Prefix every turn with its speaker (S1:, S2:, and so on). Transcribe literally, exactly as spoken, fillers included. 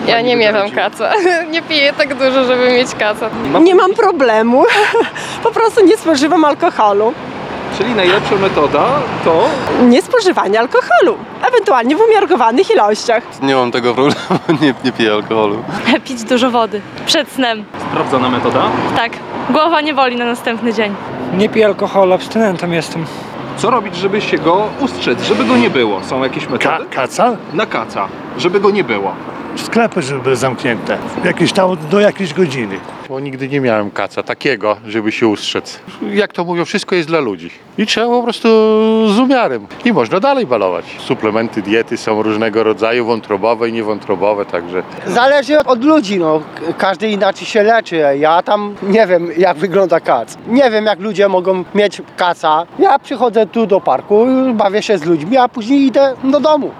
S1: Ja
S2: Pani
S1: nie miewam
S2: doradzi?
S1: kaca. Nie piję tak dużo, żeby mieć kaca.
S2: Ma-
S3: Nie mam problemu, po prostu nie spożywam alkoholu.
S2: Czyli najlepsza metoda to...
S3: Nie spożywanie alkoholu, ewentualnie w umiarkowanych ilościach.
S4: Nie mam tego problemu, nie, nie piję alkoholu.
S5: Pić dużo wody przed snem.
S2: Sprawdzona metoda.
S5: Tak. Głowa nie boli na następny dzień.
S6: Nie piję alkoholu, abstynentem jestem.
S2: Co robić, żeby się go ustrzec, żeby go nie było? Są jakieś
S7: Ka
S2: metody?
S7: kaca?
S2: Na kaca, żeby go nie było.
S7: Sklepy, żeby były zamknięte. Jakieś tam do jakiejś godziny.
S8: Bo nigdy nie miałem kaca takiego, żeby się ustrzec. Jak to mówią, wszystko jest dla ludzi. I trzeba po prostu z umiarem. I można dalej balować. Suplementy diety są różnego rodzaju, wątrobowe i niewątrobowe, także...
S9: Zależy od ludzi, no. Każdy inaczej się leczy. Ja tam nie wiem, jak wygląda kac. Nie wiem, jak ludzie mogą mieć kaca. Ja przychodzę tu do parku, bawię się z ludźmi, a później idę do domu.